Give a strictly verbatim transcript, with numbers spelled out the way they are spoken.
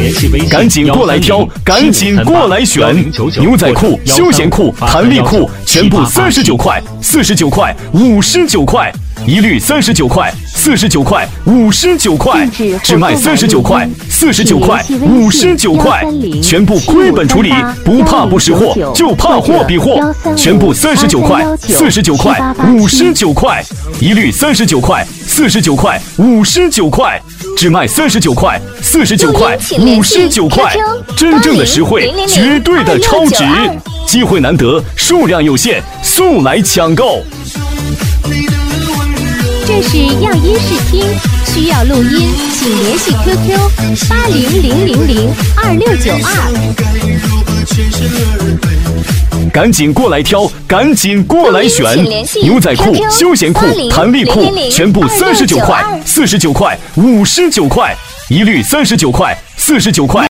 赶紧过来挑，赶紧过来选！牛仔裤、休闲裤、弹力裤，全部三十九块、四十九块、五十九块，一律三十九块、四十九块、五十九块，只卖三十九块、四十九块、五十九块，全部亏本处理，不怕不识货，就怕货比货，全部三十九块、四十九块、五十九块，一律三十九块、四十九块、五十九块，只卖三十九块、四十九块、五十九块，真正的实惠，绝对的超值，机会难得，数量有限，速来抢购！ 这是样音试听，需要录音，请联系 Q Q 八零零零零二六九二。 赶紧过来挑，赶紧过来选！牛仔裤、休闲裤、弹力裤，全部三十九块、四十九块、五十九块，一律三十九块、四十九块。